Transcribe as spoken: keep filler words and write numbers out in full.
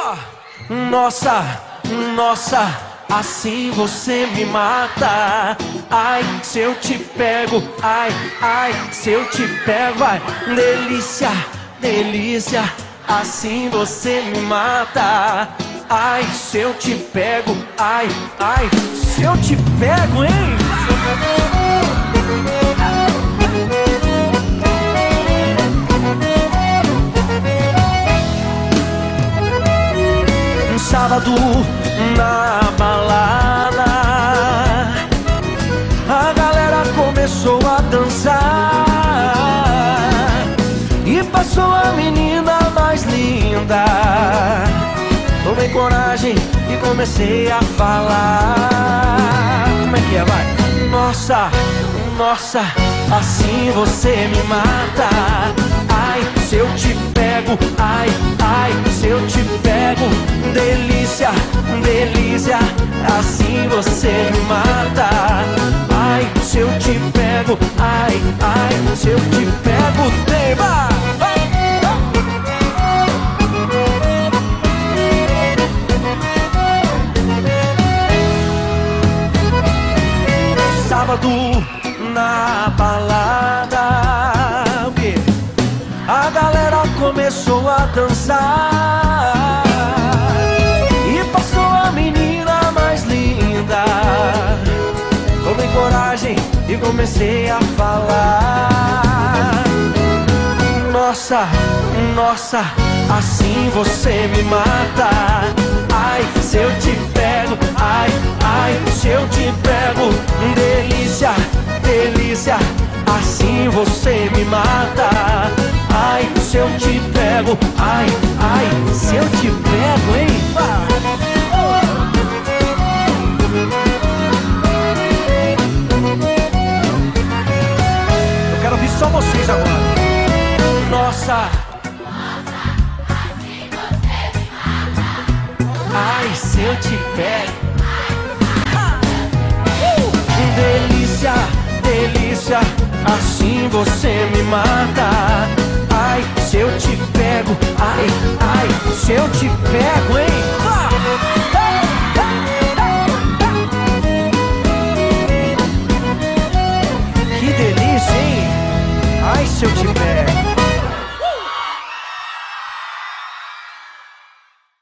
Nossa, nossa, assim você me mata. Ai, se eu te pego, ai, ai, se eu te pego, ai, delícia, delícia, assim você me mata. Ai, se eu te pego, ai, ai, se eu te pego, hein? Um sábado na balada, a galera começou a dançar e passou a menina mais linda. Tomei coragem e comecei a falar. Como é que é, vai? Nossa, nossa, assim você me mata. Ai, se eu te pego, ai, ai, se eu te pego, delícia, delícia, assim você me mata. Ai, se eu te pego, ai, ai, se eu te pego, tema. Sábado na balada, o quê? A galera começou a dançar e passou a menina mais linda. Tomei coragem e comecei a falar. Nossa, nossa, assim você me mata. Ai, se eu te pego, ai, ai, se eu te pego, delícia, delícia, assim você me mata. Ai, se eu te pego, ai, ai, se eu te pego, hein? Eu quero ouvir só vocês agora. Nossa, ai, se eu te pego, uh! delícia, delícia, assim você me mata. Ai, se eu te pego, ai, ai, se eu te pego, hein? Ah! Que delícia, hein? Ai, se eu te